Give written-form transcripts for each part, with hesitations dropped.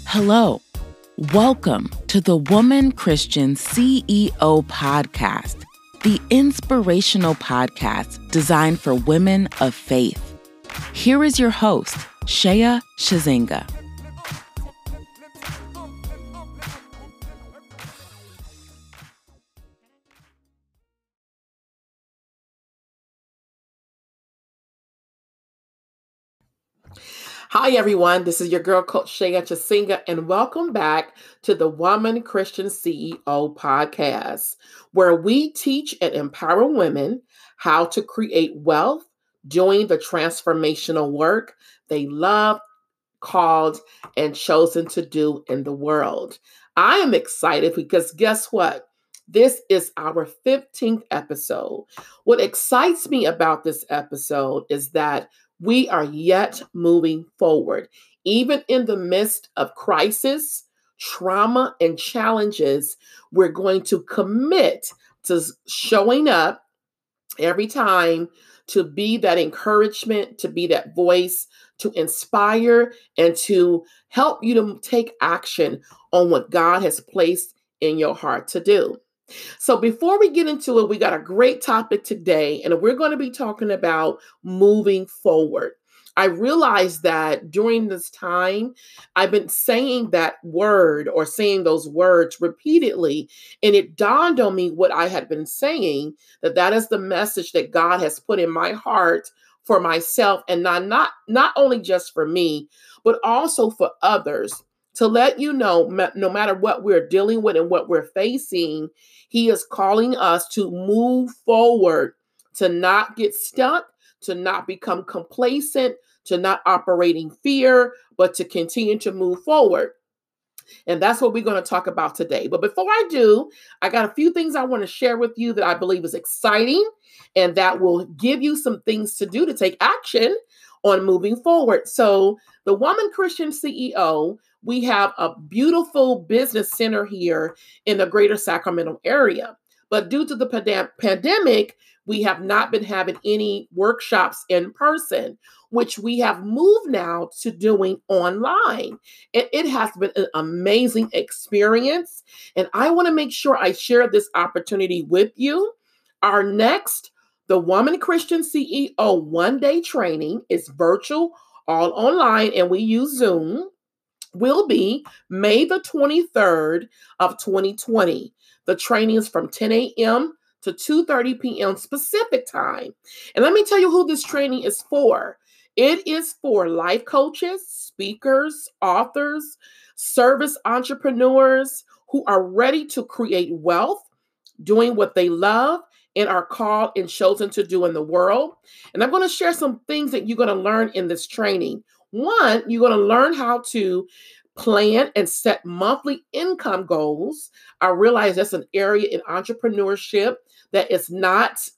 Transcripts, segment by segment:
Hello. Welcome to the Woman Christian CEO podcast, the inspirational podcast designed for women of faith. Here is your host, Shea Shazinga. Hi, everyone. This is your girl, Coach Shea Shazinga, and welcome back to the Woman Christian CEO podcast, where we teach and empower women how to create wealth doing the transformational work they love, called, and chosen to do in the world. I am excited because guess what? This is our 15th episode. What excites me about this episode is that we are yet moving forward, even in the midst of crisis, trauma, and challenges. We're going to commit to showing up every time to be that encouragement, to be that voice, to inspire, and to help you to take action on what God has placed in your heart to do. So before we get into it, we got a great topic today, and we're going to be talking about moving forward. I realized that during this time, I've been saying that word or saying those words repeatedly, and it dawned on me what I had been saying, that is the message that God has put in my heart for myself, and not only just for me, but also for others, to let you know, no matter what we're dealing with and what we're facing, He is calling us to move forward, to not get stuck, to not become complacent, to not operate in fear, but to continue to move forward. And that's what we're going to talk about today. But before I do, I got a few things I want to share with you that I believe is exciting and that will give you some things to do to take action on moving forward. So the Woman Christian CEO, we have a beautiful business center here in the greater Sacramento area. But due to the pandemic, we have not been having any workshops in person, which we have moved now to doing online. And it has been an amazing experience. And I want to make sure I share this opportunity with you. Our next, the Woman Christian CEO one-day training is virtual, all online, and we use Zoom, will be May the 23rd of 2020. The training is from 10 a.m. to 2:30 p.m. specific time. And let me tell you who this training is for. It is for life coaches, speakers, authors, service entrepreneurs who are ready to create wealth, doing what they love and are called and chosen to do in the world. And I'm going to share some things that you're going to learn in this training. One, you're going to learn how to plan and set monthly income goals. I realize that's an area in entrepreneurship that is not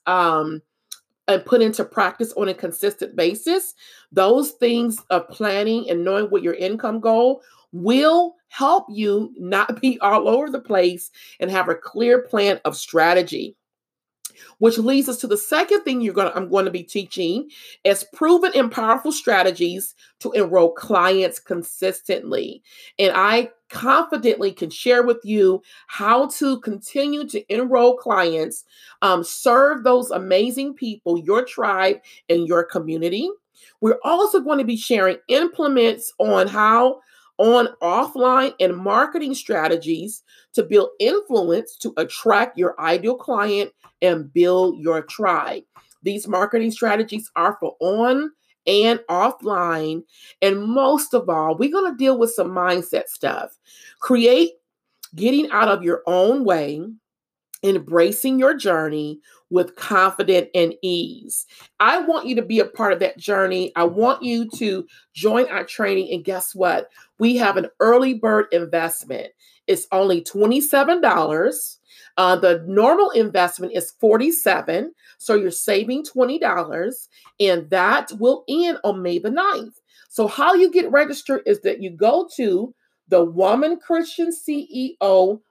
put into practice on a consistent basis. Those things of planning and knowing what your income goal will help you not be all over the place and have a clear plan of strategy. Which leads us to the second thing I'm going to be teaching is proven and powerful strategies to enroll clients consistently. And I confidently can share with you how to continue to enroll clients, serve those amazing people, your tribe, and your community. We're also going to be sharing implements on offline and marketing strategies to build influence to attract your ideal client and build your tribe. These marketing strategies are for on and offline. And most of all, we're going to deal with some mindset stuff. Getting out of your own way, embracing your journey with confidence and ease. I want you to be a part of that journey. I want you to join our training. And guess what? We have an early bird investment. It's only $27. The normal investment is $47. So you're saving $20. And that will end on May the 9th. So how you get registered is that you go to the Woman Christian CEO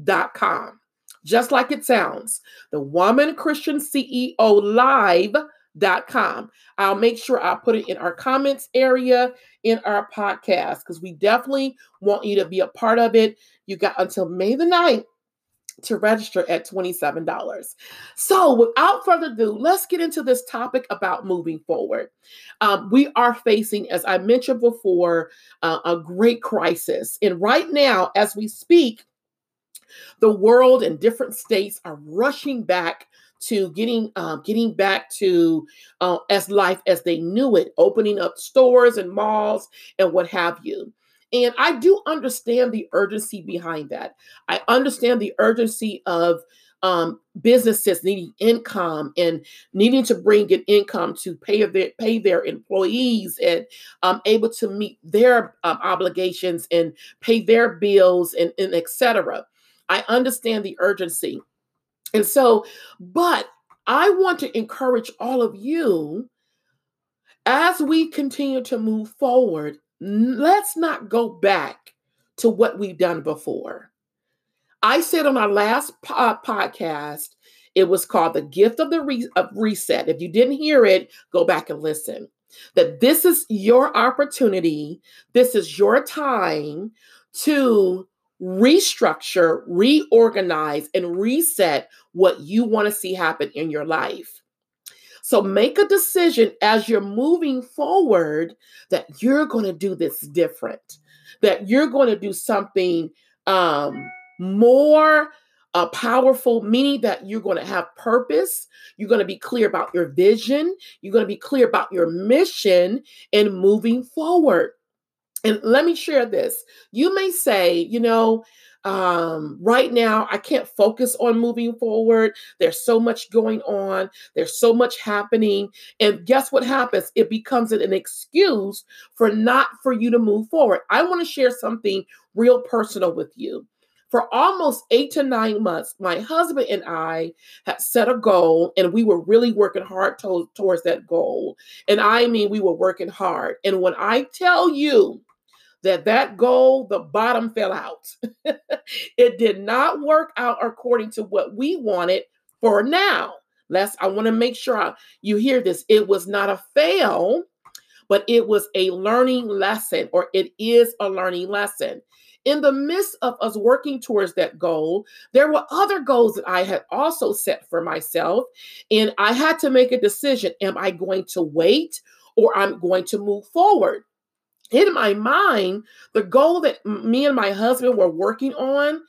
Live.com. Just like it sounds, the Woman Christian CEO I'll make sure I put it in our comments area in our podcast because we definitely want you to be a part of it. You got until May the 9th to register at $27. So without further ado, let's get into this topic about moving forward. We are facing, as I mentioned before, a great crisis. And right now, as we speak, the world and different states are rushing back to getting back to as life as they knew it, opening up stores and malls and what have you. And I do understand the urgency behind that. I understand the urgency of businesses needing income and needing to bring in income to pay their employees and able to meet their obligations and pay their bills and et cetera. I understand the urgency. And so, but I want to encourage all of you as we continue to move forward, let's not go back to what we've done before. I said on our last podcast, it was called The Gift of of Reset. If you didn't hear it, go back and listen. That this is your opportunity, this is your time to restructure, reorganize, and reset what you want to see happen in your life. So make a decision as you're moving forward that you're going to do this different, that you're going to do something more powerful, meaning that you're going to have purpose. You're going to be clear about your vision. You're going to be clear about your mission and moving forward. And let me share this. You may say, right now I can't focus on moving forward. There's so much going on. There's so much happening. And guess what happens? It becomes an excuse for you to move forward. I want to share something real personal with you. For almost 8 to 9 months, my husband and I had set a goal, and we were really working hard towards that goal. And I mean, we were working hard. And when I tell you that goal, the bottom fell out. It did not work out according to what we wanted for now. I want to make sure you hear this. It was not a fail, but it was a learning lesson, or it is a learning lesson. In the midst of us working towards that goal, there were other goals that I had also set for myself, and I had to make a decision. Am I going to wait, or I'm going to move forward? In my mind, the goal that me and my husband were working on,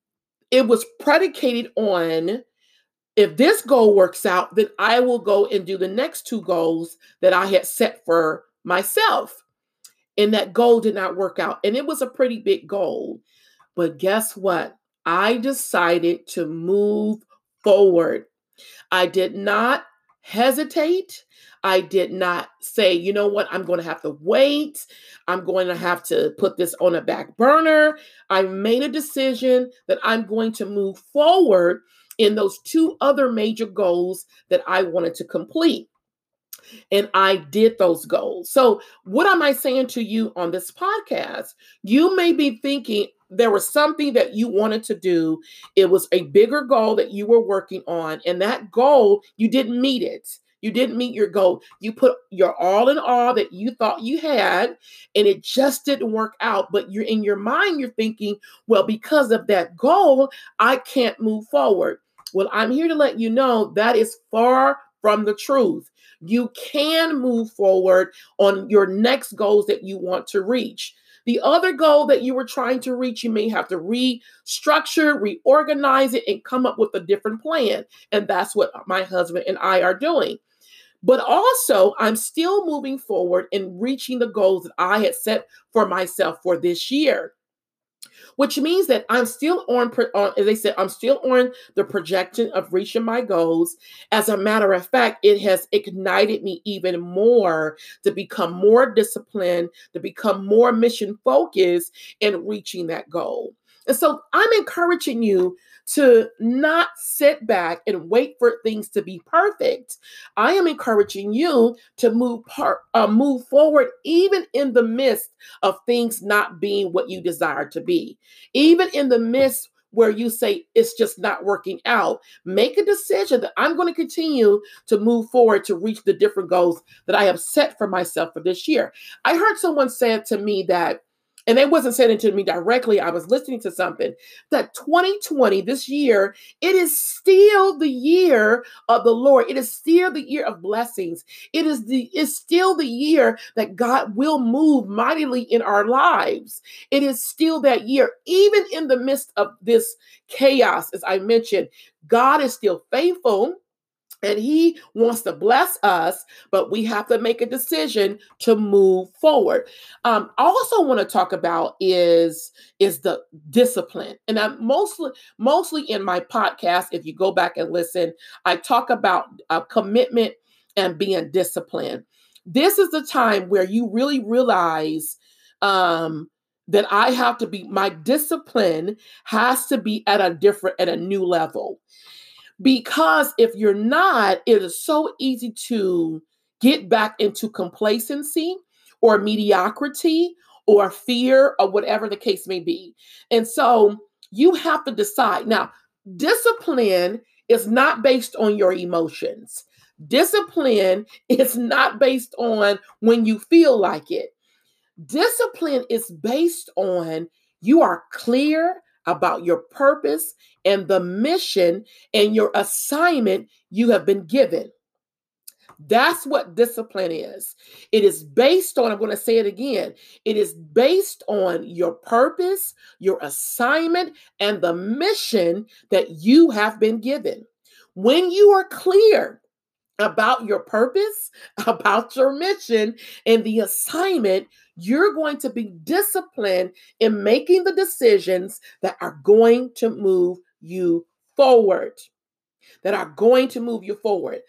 it was predicated on, if this goal works out, then I will go and do the next 2 goals that I had set for myself. And that goal did not work out. And it was a pretty big goal. But guess what? I decided to move forward. I did not hesitate. I did not say, you know what, I'm going to have to wait. I'm going to have to put this on a back burner. I made a decision that I'm going to move forward in those 2 other major goals that I wanted to complete. And I did those goals. So what am I saying to you on this podcast? You may be thinking there was something that you wanted to do. It was a bigger goal that you were working on. And that goal, you didn't meet it. You didn't meet your goal. You put your all in all that you thought you had, and it just didn't work out. But you're in your mind, you're thinking, well, because of that goal, I can't move forward. Well, I'm here to let you know that is far from the truth. You can move forward on your next goals that you want to reach. The other goal that you were trying to reach, you may have to restructure, reorganize it, and come up with a different plan. And that's what my husband and I are doing. But also, I'm still moving forward and reaching the goals that I had set for myself for this year, which means that I'm still as they said, I'm still on the projection of reaching my goals. As a matter of fact, it has ignited me even more to become more disciplined, to become more mission focused in reaching that goal. And so I'm encouraging you to not sit back and wait for things to be perfect. I am encouraging you to move forward, even in the midst of things not being what you desire to be, even in the midst where you say it's just not working out. Make a decision that I'm going to continue to move forward to reach the different goals that I have set for myself for this year. I heard someone say to me that, and they wasn't saying it to me directly, I was listening to something, that 2020, this year, it is still the year of the Lord. It is still the year of blessings. It's still the year that God will move mightily in our lives. It is still that year. Even in the midst of this chaos, as I mentioned, God is still faithful. And he wants to bless us, but we have to make a decision to move forward. I also want to talk about is the discipline. And I'm mostly in my podcast, if you go back and listen, I talk about commitment and being disciplined. This is the time where you really realize that I have to be, my discipline has to be at a new level. Because if you're not, it is so easy to get back into complacency or mediocrity or fear or whatever the case may be. And so you have to decide. Now, discipline is not based on your emotions. Discipline is not based on when you feel like it. Discipline is based on you are clear about your purpose and the mission and your assignment you have been given. That's what discipline is. It is based on, I'm going to say it again, it is based on your purpose, your assignment, and the mission that you have been given. When you are clear about your purpose, about your mission, and the assignment, you're going to be disciplined in making the decisions that are going to move you forward. That are going to move you forward.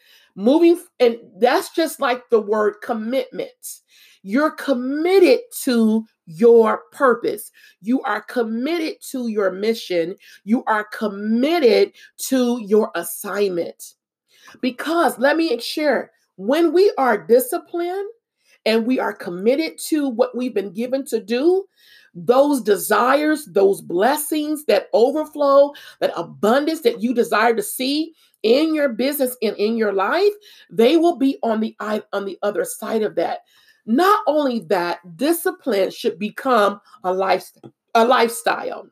And that's just like the word commitment. You're committed to your purpose. You are committed to your mission. You are committed to your assignment. Because let me share, when we are disciplined and we are committed to what we've been given to do, those desires, those blessings, that overflow, that abundance that you desire to see in your business and in your life, they will be on the other side of that. Not only that, discipline should become a lifestyle.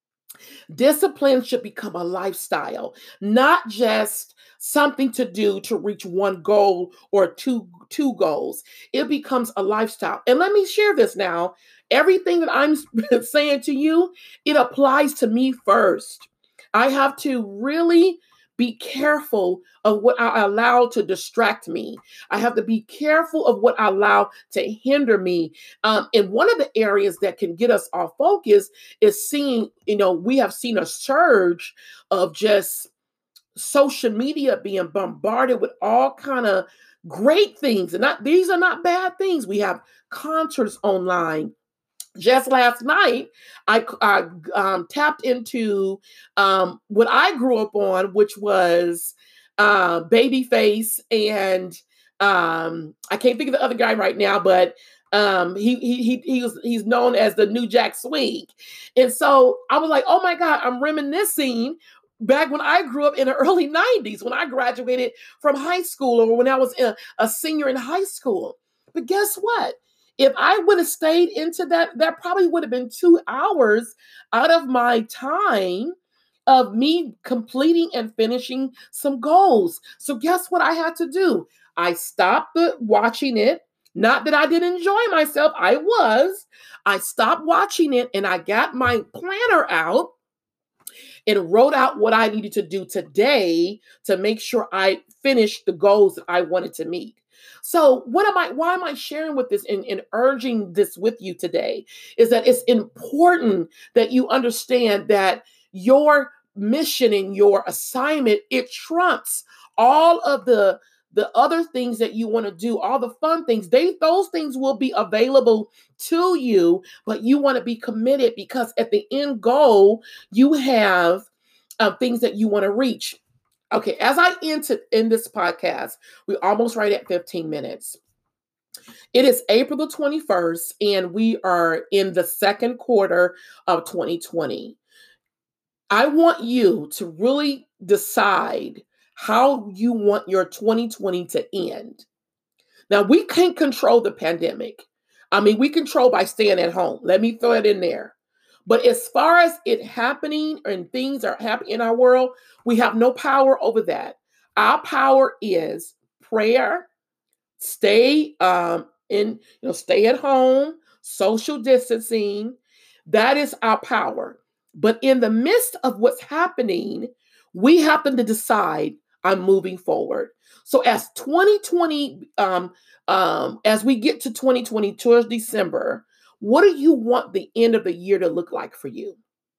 Discipline should become a lifestyle, not just something to do to reach one goal or two goals. It becomes a lifestyle. And let me share this now. Everything that I'm saying to you, it applies to me first. I have to really be careful of what I allow to distract me. I have to be careful of what I allow to hinder me. And one of the areas that can get us off focus is seeing, we have seen a surge of just social media being bombarded with all kind of great things. And these are not bad things. We have concerts online. Just last night, I tapped into what I grew up on, which was Babyface, and I can't think of the other guy right now, but he's known as the New Jack Swing. And so I was like, oh my God, I'm reminiscing back when I grew up in the early 90s, when I graduated from high school, or when I was a senior in high school. But guess what? If I would have stayed into that probably would have been 2 hours out of my time of me completing and finishing some goals. So guess what I had to do? I stopped watching it. Not that I didn't enjoy myself. I stopped watching it, and I got my planner out and wrote out what I needed to do today to make sure I finished the goals that I wanted to meet. So why am I sharing with this and urging this with you today is that it's important that you understand that your mission and your assignment, it trumps all of the other things that you want to do, all the fun things. Those things will be available to you, but you want to be committed because at the end goal, you have things that you want to reach. Okay, as I end this podcast, we're almost right at 15 minutes. It is April the 21st, and we are in the second quarter of 2020. I want you to really decide how you want your 2020 to end. Now, we can't control the pandemic. I mean, we control by staying at home. Let me throw it in there. But as far as it happening and things are happening in our world, we have no power over that. Our power is prayer, stay stay at home, social distancing. That is our power. But in the midst of what's happening, we happen to decide I'm moving forward. So as 2020, as we get to 2020 towards December, what do you want the end of the year to look like for you?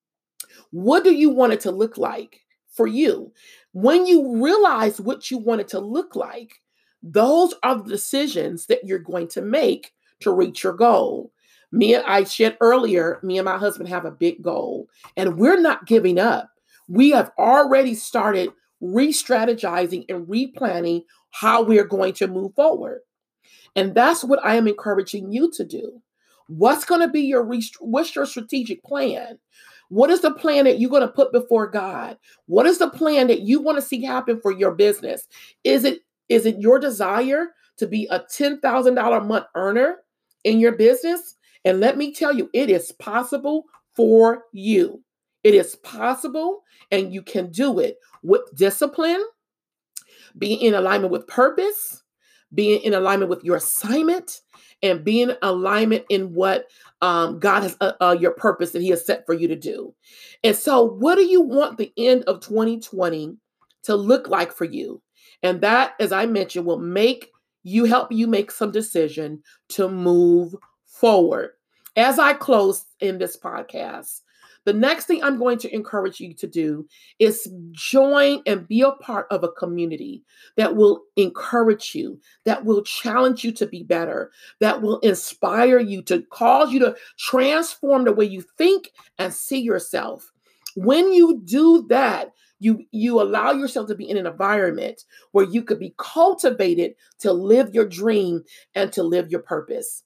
What do you want it to look like for you? When you realize what you want it to look like, those are the decisions that you're going to make to reach your goal. I shared earlier, me and my husband have a big goal, and we're not giving up. We have already started re-strategizing and replanning how we're going to move forward. And that's what I am encouraging you to do. What's going to be what's your strategic plan? What is the plan that you're going to put before God? What is the plan that you want to see happen for your business? Is it your desire to be a $10,000 a month earner in your business? And let me tell you, it is possible for you. It is possible, and you can do it with discipline, being in alignment with purpose, being in alignment with your assignment, and being in alignment in what God has, your purpose that He has set for you to do. And so what do you want the end of 2020 to look like for you? And that, as I mentioned, will help you make some decision to move forward. As I close in this podcast, the next thing I'm going to encourage you to do is join and be a part of a community that will encourage you, that will challenge you to be better, that will inspire you, to cause you to transform the way you think and see yourself. When you do that, you allow yourself to be in an environment where you could be cultivated to live your dream and to live your purpose.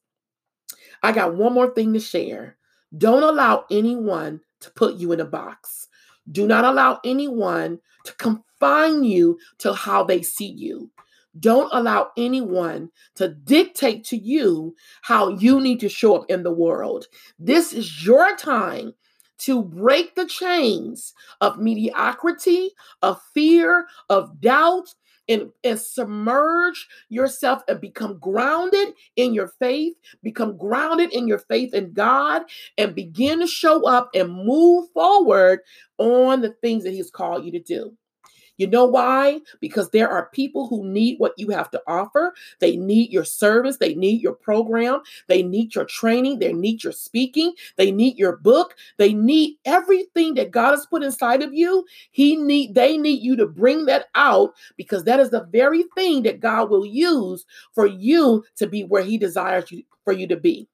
I got one more thing to share. Don't allow anyone to put you in a box. Do not allow anyone to confine you to how they see you. Don't allow anyone to dictate to you how you need to show up in the world. This is your time to break the chains of mediocrity, of fear, of doubt, and submerge yourself and become grounded in your faith, become grounded in your faith in God, and begin to show up and move forward on the things that He's called you to do. You know why? Because there are people who need what you have to offer. They need your service. They need your program. They need your training. They need your speaking. They need your book. They need everything that God has put inside of you. They need you to bring that out, because that is the very thing that God will use for you to be where He desires for you to be.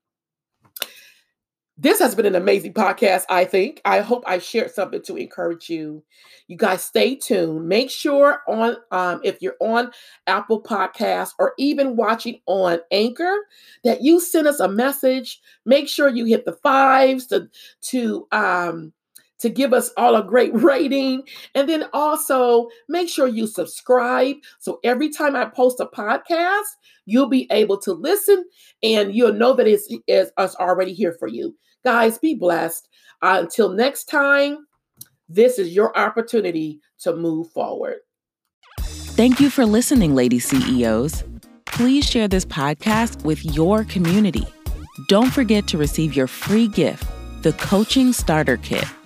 This has been an amazing podcast, I think. I hope I shared something to encourage you. You guys stay tuned. Make sure if you're on Apple Podcasts or even watching on Anchor, that you send us a message. Make sure you hit the 5s to give us all a great rating. And then also make sure you subscribe. So every time I post a podcast, you'll be able to listen and you'll know that it's already here for you. Guys, be blessed. Until next time, this is your opportunity to move forward. Thank you for listening, Lady CEOs. Please share this podcast with your community. Don't forget to receive your free gift, the Coaching Starter Kit.